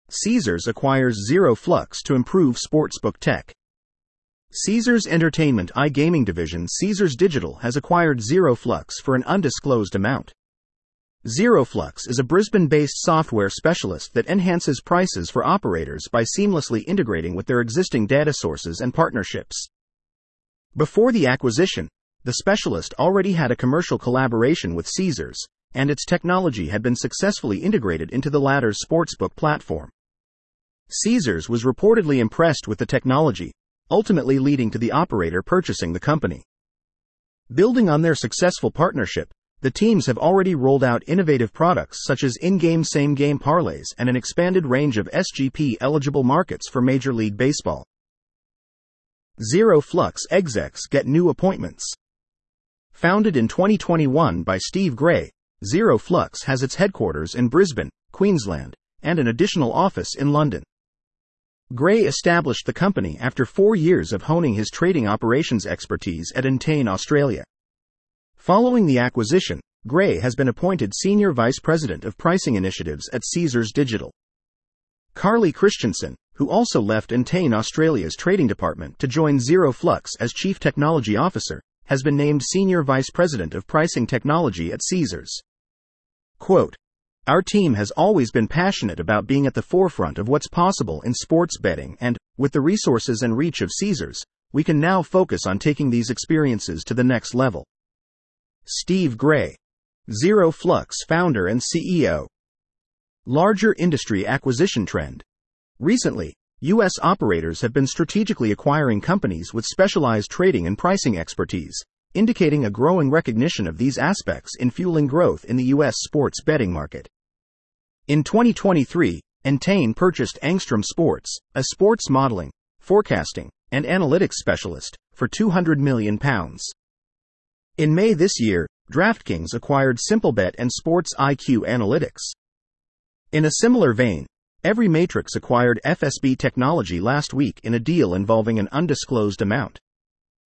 Caesars acquires Zero Flux to improve sportsbook tech. Caesars Entertainment iGaming division Caesars Digital has acquired Zero Flux for an undisclosed amount. Zero Flux is a Brisbane-based software specialist that enhances prices for operators by seamlessly integrating with their existing data sources and partnerships. Before the acquisition, the specialist already had a commercial collaboration with Caesars, and its technology had been successfully integrated into the latter's sportsbook platform. Caesars was reportedly impressed with the technology, ultimately leading to the operator purchasing the company. Building on their successful partnership, the teams have already rolled out innovative products such as in-game same-game parlays and an expanded range of SGP-eligible markets for Major League Baseball. Zero Flux execs get new appointments. Founded in 2021 by Steve Gray, Zero Flux has its headquarters in Brisbane, Queensland, and an additional office in London. Gray established the company after 4 years of honing his trading operations expertise at Entain Australia. Following the acquisition, Gray has been appointed Senior Vice President of Pricing Initiatives at Caesars Digital. Carly Christensen, who also left Entain Australia's trading department to join Zero Flux as Chief Technology Officer, has been named Senior Vice President of Pricing Technology at Caesars. Quote, "Our team has always been passionate about being at the forefront of what's possible in sports betting and, with the resources and reach of Caesars, we can now focus on taking these experiences to the next level." Steve Gray, Zero Flux founder and CEO. Larger industry acquisition trend. Recently, U.S. operators have been strategically acquiring companies with specialized trading and pricing expertise, indicating a growing recognition of these aspects in fueling growth in the U.S. sports betting market. In 2023, Entain purchased Angstrom Sports, a sports modeling, forecasting, and analytics specialist, for £200 million. In May this year, DraftKings acquired Simplebet and Sports IQ Analytics. In a similar vein, Every Matrix acquired FSB Technology last week in a deal involving an undisclosed amount.